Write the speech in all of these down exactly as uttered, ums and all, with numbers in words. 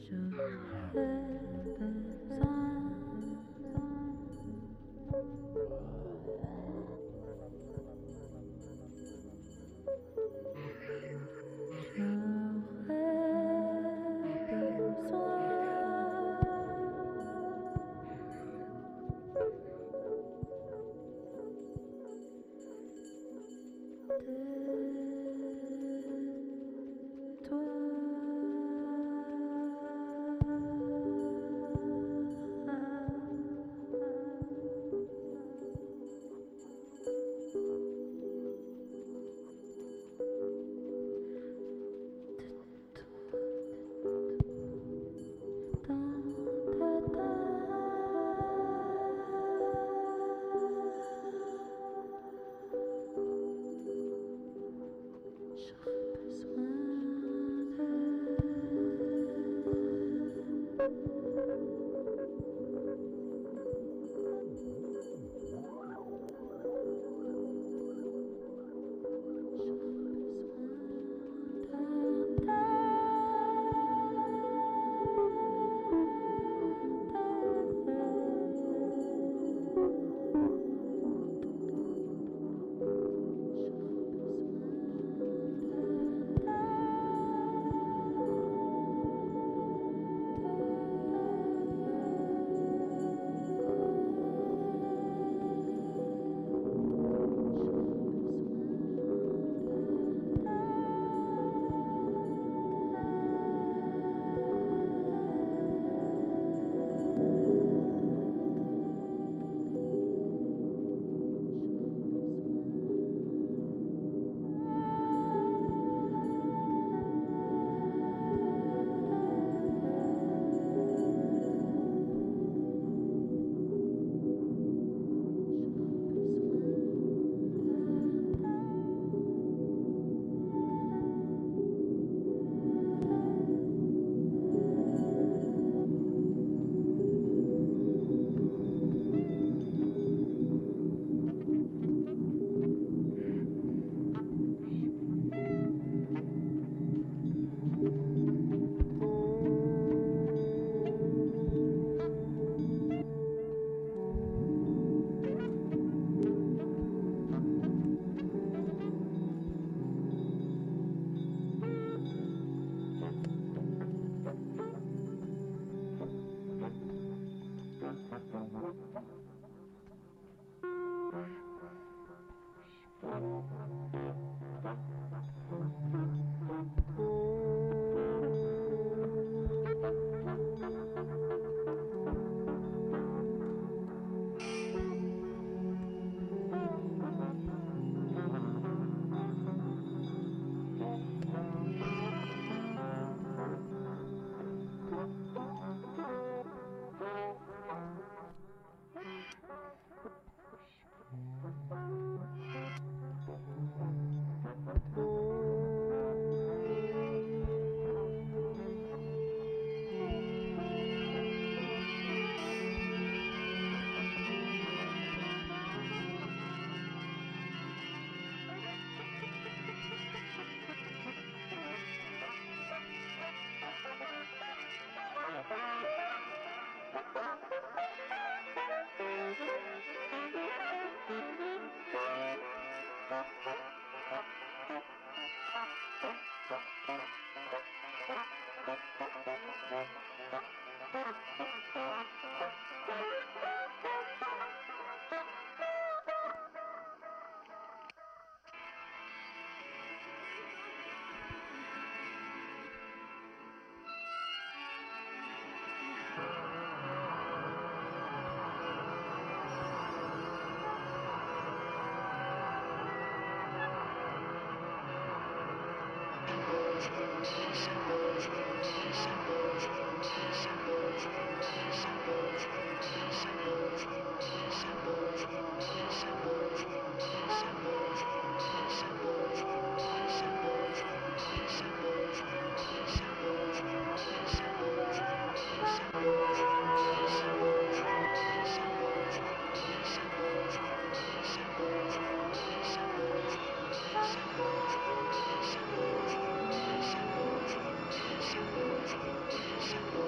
Thank you.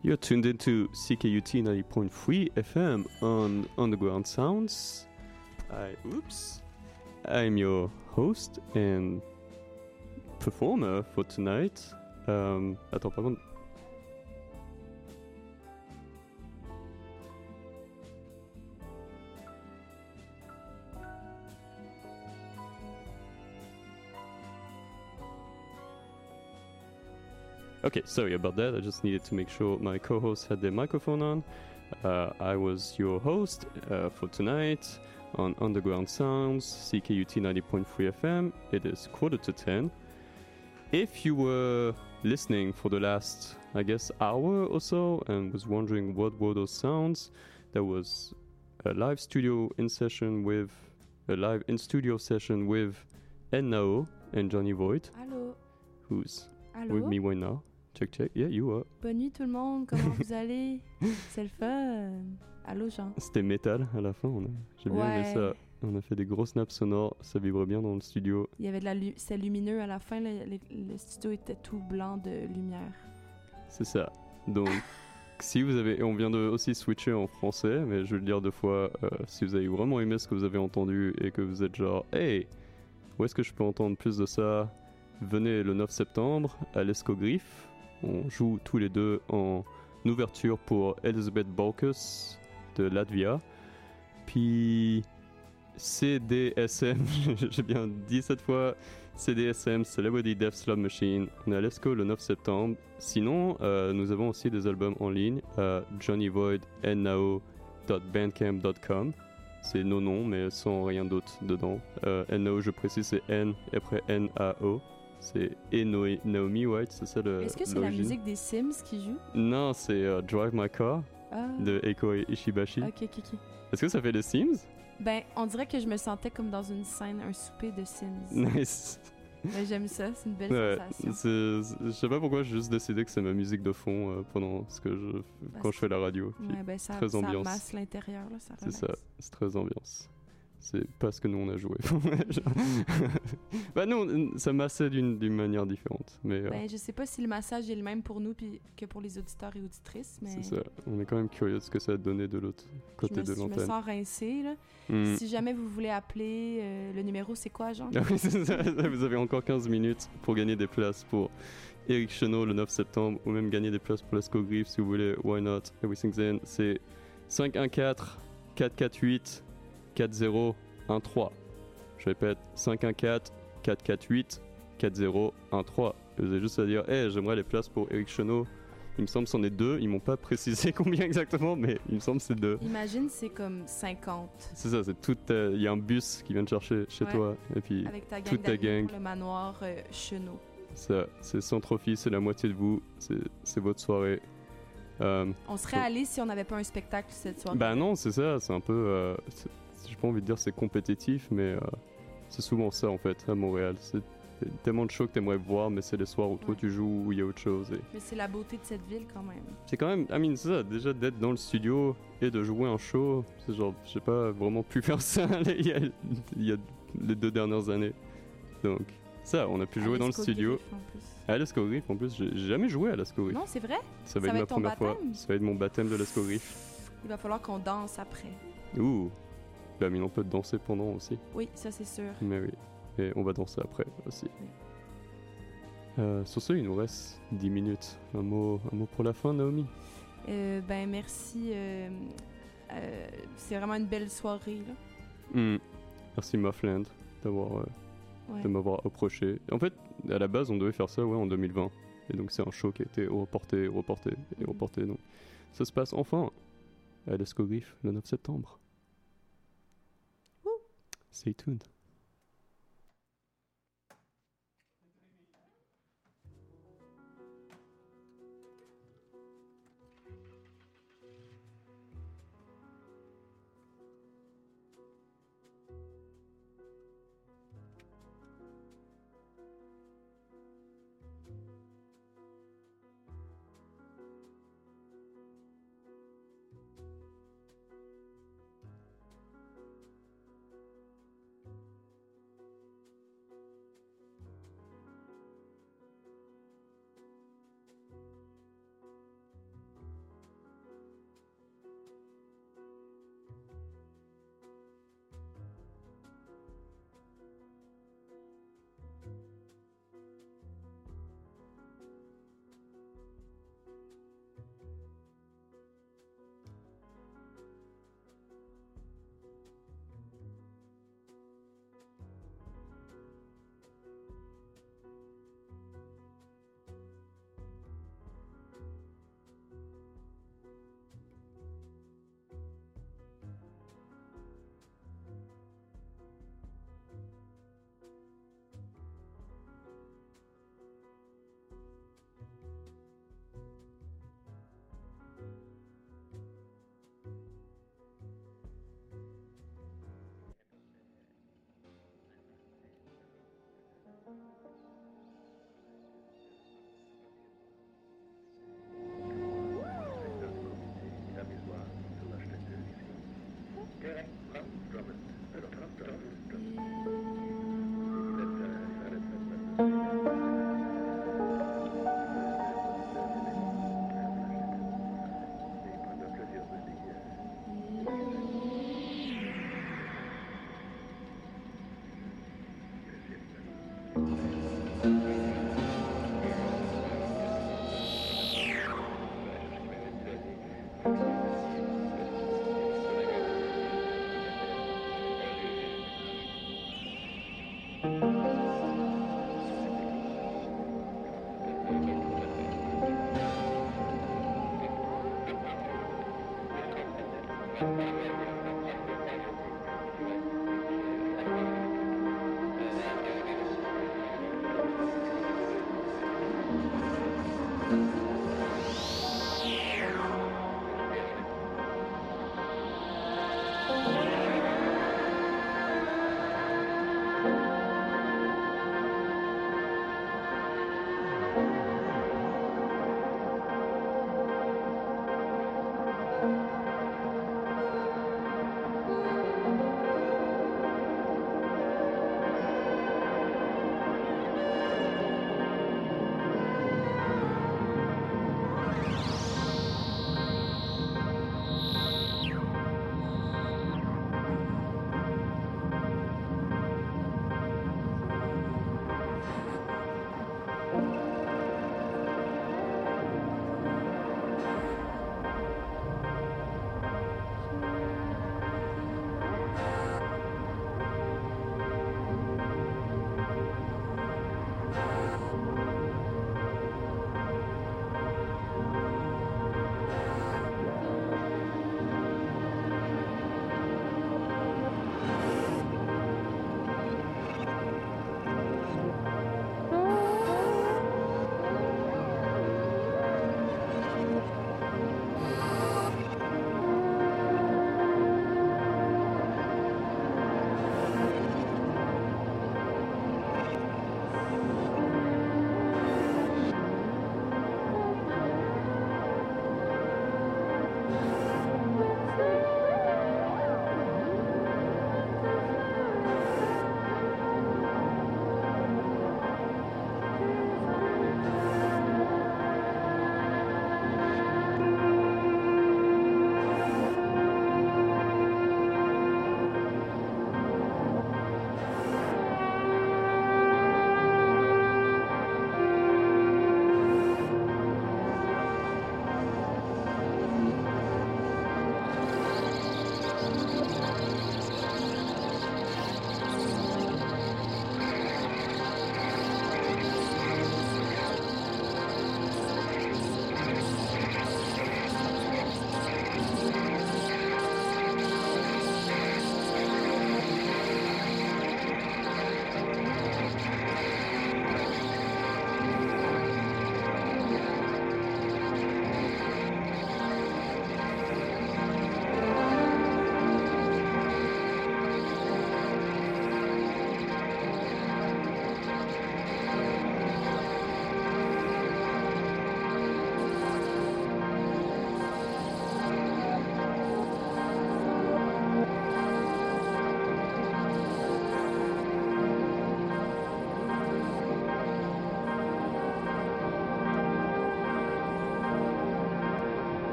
You're tuned into C K U T ninety point three F M on Underground Sounds. I, oops. I'm your host and performer for tonight. Um, attends, par contre. Okay, sorry about that. I just needed to make sure my co-host had their microphone on. Uh, I was your host uh, for tonight on Underground Sounds, C K U T ninety point three F M. It is quarter to ten. If you were listening for the last, I guess, hour or so and was wondering what were those sounds, there was a live studio in session with, a live in studio session with Nao and Johnny Void. Allô. Who's Allô? with me right now. Check, check. Yeah, you are. Bonne nuit tout le monde, comment vous allez? C'est le fun. Allô Jean? C'était métal à la fin, on a... j'ai bien ouais. aimé ça. On a fait des grosses nappes sonores, ça vibre bien dans le studio. Il y avait de la lu... c'est lumineux à la fin, le, le, le studio était tout blanc de lumière. C'est ça. Donc, si vous avez... Et on vient de aussi switcher en français, mais je vais le dire deux fois. Euh, si vous avez vraiment aimé ce que vous avez entendu et que vous êtes genre « Hey, où est-ce que je peux entendre plus de ça ?» Venez le neuf septembre à l'Escogriffe. On joue tous les deux en ouverture pour Elizabeth Balkus de Latvia. Puis C D S M, j'ai bien dit cette fois, C D S M, Celebrity Death Slot Machine. On est à l'Esco le neuf septembre. Sinon, euh, nous avons aussi des albums en ligne à johnny void nao dot bandcamp dot com. C'est nos noms, mais sans rien d'autre dedans. Euh, Nao, je précise, c'est N et après N A O. C'est et Naomi White, c'est ça le. Est-ce que c'est l'origine? La musique des Sims qui joue? Non, c'est uh, Drive My Car ah. de Eiko Ishibashi. Ok, ok, ok. Est-ce que ça fait les Sims? Ben, on dirait que je me sentais comme dans une scène, un souper de Sims. Nice. Ben, j'aime ça, c'est une belle ouais, sensation. C'est, c'est, je sais pas pourquoi j'ai juste décidé que c'est ma musique de fond euh, pendant ce que je, ben, quand je fais la radio. Ouais, ben ça, très ça ambiance. masse l'intérieur, là, ça C'est relaxe. ça, c'est très ambiance. C'est pas ce que nous on a joué. Bah non, ça massait d'une, d'une manière différente. Mais, ben, euh... je sais pas si le massage est le même pour nous puis que pour les auditeurs et auditrices, mais... C'est ça, on est quand même curieux de ce que ça a donné de l'autre côté me, de l'antenne. Je me sens rincée, là. Mm. Si jamais vous voulez appeler, euh, le numéro c'est quoi, Jean? Oui, c'est ça, vous avez encore quinze minutes pour gagner des places pour Eric Chenot le neuf septembre, ou même gagner des places pour l'Escogriffe si vous voulez, why not, everything's in. C'est cinq un quatre quatre quatre huit quatre zéro un trois. Je répète, cinq un quatre quatre quatre huit quatre zéro un trois. Vous avez juste à dire, hey, j'aimerais les places pour Eric Chenot. Il me semble que c'en est deux. Ils m'ont pas précisé combien exactement, mais il me semble que c'est deux. Imagine, c'est comme cinquante. C'est ça, c'est tout. Il euh, y a un bus qui vient te chercher chez ouais. toi. Et puis, avec ta gang toute ta gang. Pour le manoir euh, Chenot. Ça, c'est sans trophy, c'est la moitié de vous. C'est, c'est votre soirée. Euh, on serait donc... allé si on n'avait pas un spectacle cette soirée. Ben non, c'est ça. C'est un peu. Euh, c'est, j'ai pas envie de dire c'est compétitif, mais euh, c'est souvent ça en fait à Montréal. C'est tellement de shows que t'aimerais voir, mais c'est les soirs où ouais. toi tu joues, où il y a autre chose. Et... Mais c'est la beauté de cette ville quand même. C'est quand même, I mean, c'est ça, déjà d'être dans le studio et de jouer un show, c'est genre, j'ai pas vraiment pu faire ça il y a, il y a les deux dernières années. Donc, ça, on a pu jouer dans le studio. À l'Escogriffe en plus, j'ai jamais joué à l'Escogriffe. Non, c'est vrai? Ça va ça être va ma être première fois. Ça va être mon baptême de l'Escogriffe. Il va falloir qu'on danse après. Ouh! Bah, mais on peut danser pendant aussi. Oui, ça c'est sûr. Mais oui, et on va danser après aussi. Oui. Euh, sur ce, il nous reste dix minutes. Un mot, un mot pour la fin, Naomi? euh, Ben, merci. Euh, euh, c'est vraiment une belle soirée, là. Mm. Merci, Muffland, d'avoir, euh, ouais. de m'avoir approché. En fait, à la base, on devait faire ça ouais, en deux mille vingt. Et donc, c'est un show qui a été reporté, reporté et mm. reporté. Donc, ça se passe enfin à l'Escogriffe le neuf septembre. Stay tuned.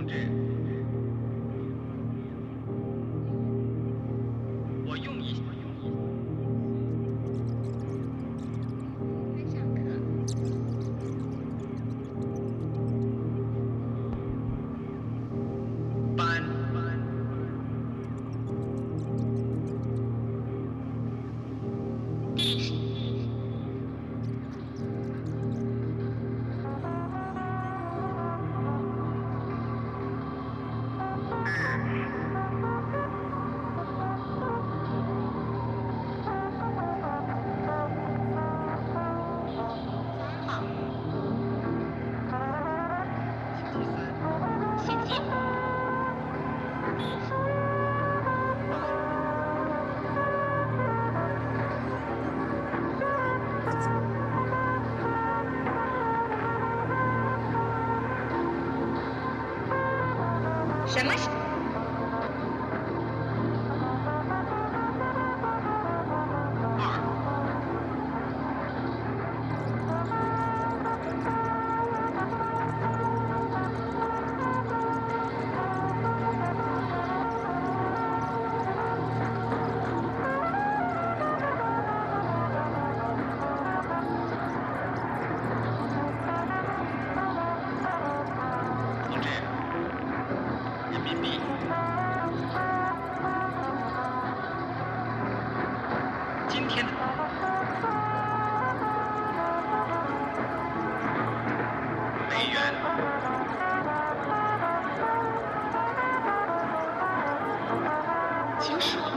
同志，我用一。班。什么？同志，人民币。今天的美元。请说。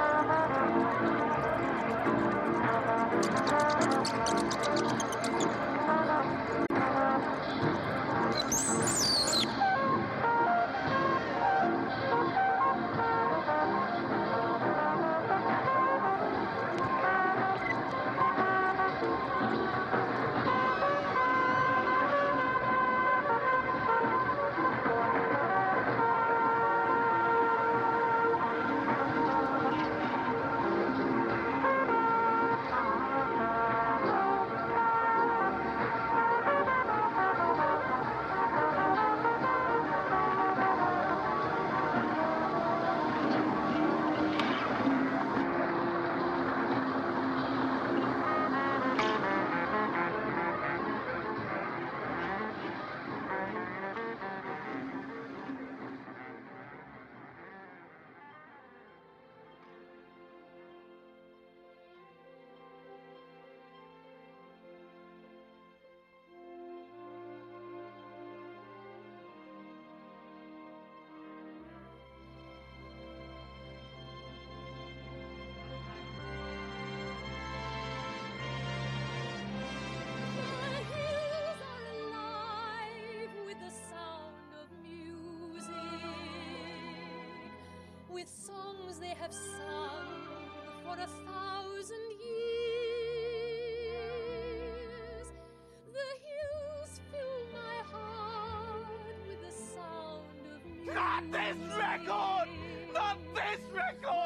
With songs they have sung for a thousand years. The hills fill my heart with the sound of music. Not this record! Not this record!